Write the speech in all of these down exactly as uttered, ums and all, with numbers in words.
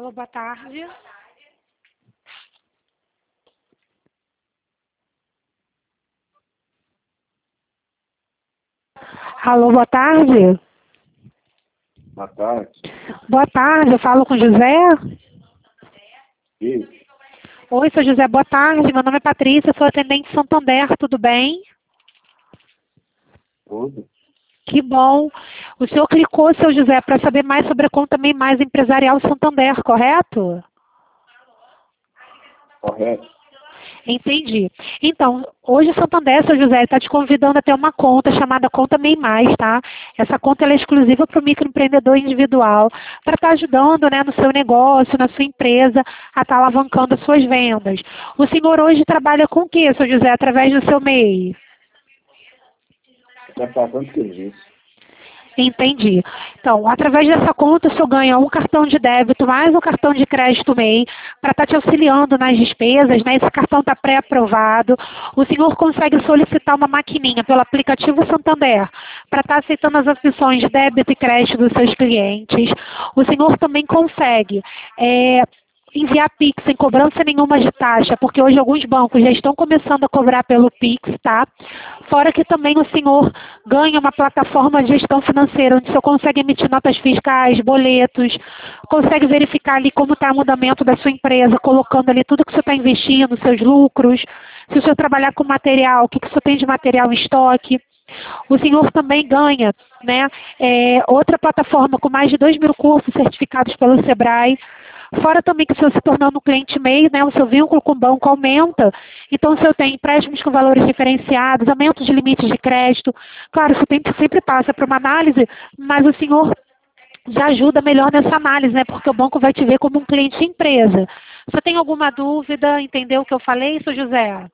Alô, boa tarde. Alô, boa tarde. Boa tarde. Boa tarde, eu falo com José. Isso. Oi, sou José, boa tarde. Meu nome é Patrícia, sou atendente Santander, tudo bem? Tudo. Que bom. O senhor clicou, seu José, para saber mais sobre a conta Mei Mais Empresarial Santander, correto? Correto. Entendi. Então, hoje o Santander, seu José, está te convidando a ter uma conta chamada Conta Mei Mais, tá? Essa conta ela é exclusiva para o microempreendedor individual, para estar ajudando, né, no seu negócio, na sua empresa, a estar alavancando as suas vendas. O senhor hoje trabalha com o quê, seu José, através do seu Mei? Prestação de serviço. Entendi. Então, através dessa conta, o senhor ganha um cartão de débito mais um cartão de crédito Mei para estar te auxiliando nas despesas, né? Esse cartão está pré-aprovado. O senhor consegue solicitar uma maquininha pelo aplicativo Santander para estar aceitando as opções de débito e crédito dos seus clientes. O senhor também consegue é, enviar Pix sem cobrança nenhuma de taxa, porque hoje alguns bancos já estão começando a cobrar pelo Pix, tá? Fora que também o senhor ganha uma plataforma de gestão financeira, onde o senhor consegue emitir notas fiscais, boletos, consegue verificar ali como está o andamento da sua empresa, colocando ali tudo que o senhor está investindo, seus lucros, se o senhor trabalhar com material, o que, que o senhor tem de material em estoque. O senhor também ganha, né, é, outra plataforma com mais de dois mil cursos certificados pelo Sebrae. Fora também que o senhor se tornando um cliente Mei, né, o seu vínculo com o banco aumenta. Então, o senhor tem empréstimos com valores diferenciados, aumento de limites de crédito. Claro, o tempo sempre passa para uma análise, mas o senhor já ajuda melhor nessa análise, né, porque o banco vai te ver como um cliente empresa. Você tem alguma dúvida? Entendeu o que eu falei, seu José?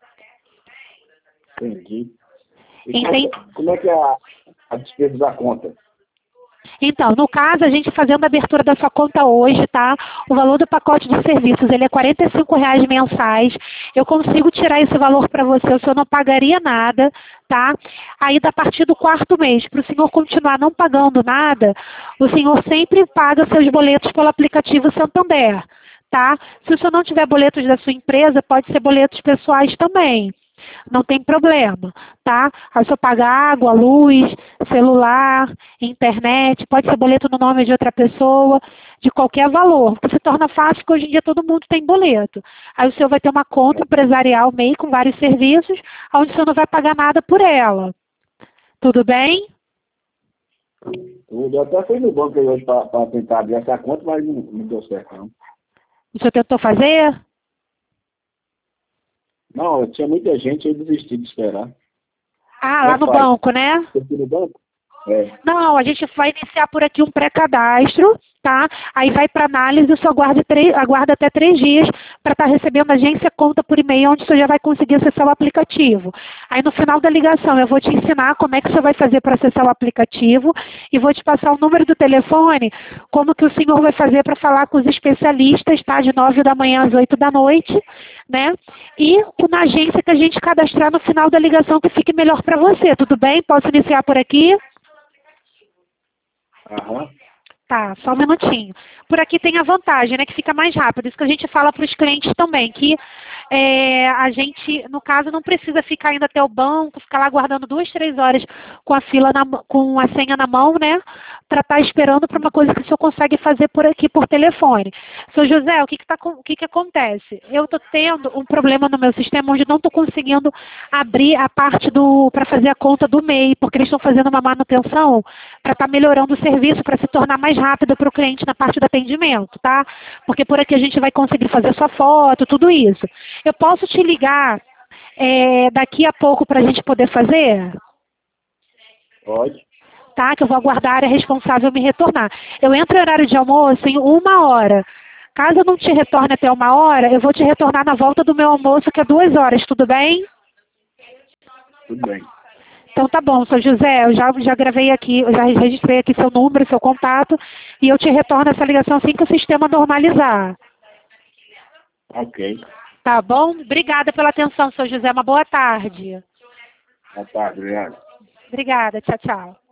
Entendi. E Entendi. como é que é a, a despesa da conta? Então, no caso, a gente fazendo a abertura da sua conta hoje, tá? O valor do pacote de serviços, ele é quarenta e cinco reais mensais. Eu consigo tirar esse valor para você, o senhor não pagaria nada, tá? Aí, a partir do quarto mês, para o senhor continuar não pagando nada, o senhor sempre paga seus boletos pelo aplicativo Santander, tá? Se o senhor não tiver boletos da sua empresa, pode ser boletos pessoais também. Não tem problema, tá? Aí o senhor paga água, luz, celular, internet, pode ser boleto no nome de outra pessoa, de qualquer valor. Que se torna fácil porque hoje em dia todo mundo tem boleto. Aí o senhor vai ter uma conta empresarial Mei com vários serviços, onde o senhor não vai pagar nada por ela. Tudo bem? Eu até fui no banco aí hoje para tentar abrir essa conta, mas não, não deu certo, não. O senhor tentou fazer? Não, tinha muita gente, eu desisti de esperar. Ah, Como lá é que no faz? banco, né? Você foi no banco? É. Não, a gente vai iniciar por aqui um pré-cadastro, tá? Aí vai para análise, o senhor aguarda, três, aguarda até três dias para estar recebendo a agência conta por e-mail, onde o senhor já vai conseguir acessar o aplicativo. Aí no final da ligação eu vou te ensinar como é que o senhor vai fazer para acessar o aplicativo e vou te passar o número do telefone, como que o senhor vai fazer para falar com os especialistas, tá? De nove da manhã às oito da noite, né? E na agência que a gente cadastrar no final da ligação que fique melhor para você, tudo bem? Posso iniciar por aqui? Aham. Tá, só um minutinho. Por aqui tem a vantagem, né, que fica mais rápido. Isso que a gente fala para os clientes também, que é, a gente, no caso, não precisa ficar indo até o banco, ficar lá aguardando duas, três horas com a fila, na, com a senha na mão, né, para estar esperando para uma coisa que o senhor consegue fazer por aqui, por telefone. Seu José, o que que, tá, o que, que acontece? Eu estou tendo um problema no meu sistema onde não estou conseguindo abrir a parte do, para fazer a conta do Mei, porque eles estão fazendo uma manutenção para estar melhorando o serviço, para se tornar mais rápido para o cliente na parte do atendimento, tá? Porque por aqui a gente vai conseguir fazer sua foto, tudo isso. Eu posso te ligar é, daqui a pouco para a gente poder fazer? Pode. Tá? Que eu vou aguardar a área responsável me retornar. Eu entro em horário de almoço em uma hora. Caso eu não te retorne até uma hora, eu vou te retornar na volta do meu almoço, que é duas horas, tudo bem? Tudo bem. Então tá bom, seu José, eu já, já gravei aqui, eu já registrei aqui seu número, seu contato, e eu te retorno essa ligação assim que o sistema normalizar. Ok. Tá bom? Obrigada pela atenção, seu José. Uma boa tarde. Boa tarde, obrigado. Obrigada. Tchau, tchau.